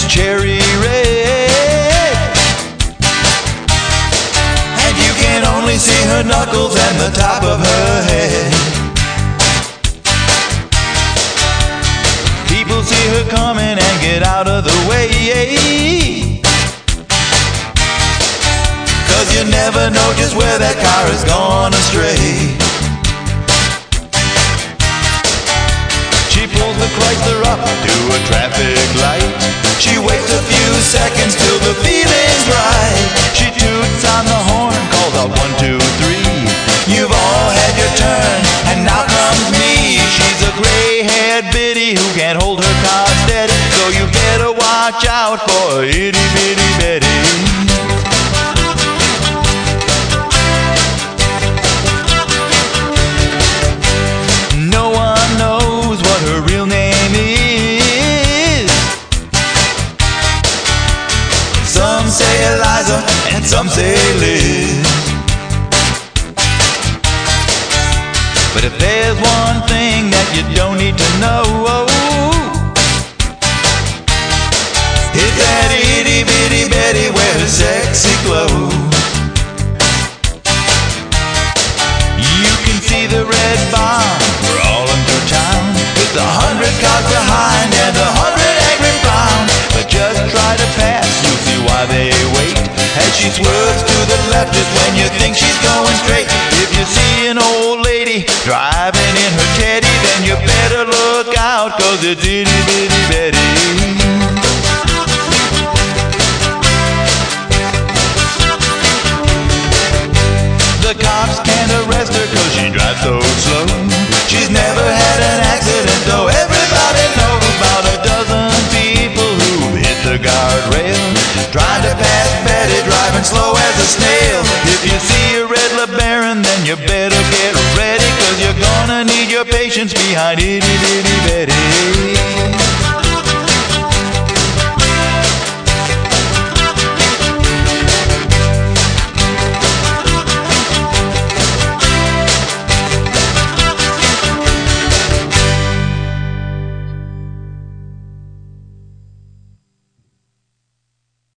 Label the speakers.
Speaker 1: cherry red, and you can only see her knuckles and the top of her head. People see her coming and get out of the way, 'cause you never know just where that car has gone astray. She pulls the Chrysler up to a traffic light. She waits a few seconds till the feeling's right. She toots on the horn, calls out 1, 2, 3. You've all had your turn, and now comes me. She's a gray-haired biddy who can't hold her car steady, so you better watch out for itty-bitty Betty. No one knows what her real name is. Some say Eliza and some say Liz. But if there's one thing that you don't need to know, it's that itty-bitty Betty wears sexy clothes. You can see the red barn crawling through town with 100 cars behind and 100 angry clowns. But just try to pass, you'll see why they wait. As she swerves to the left is when you think she's going straight. If you see an old lady driving in her Teddy, then you better look out, 'cause it's itty-bitty Betty. The cops can't arrest her 'cause she drives so slow. She's never had an accident, though everybody knows about a dozen people who hit the guardrail trying to pass Betty, driving slow as a snail. If you see a red LeBaron, then you better get ready, 'cause you're gonna need your patience behind itty-bitty Betty.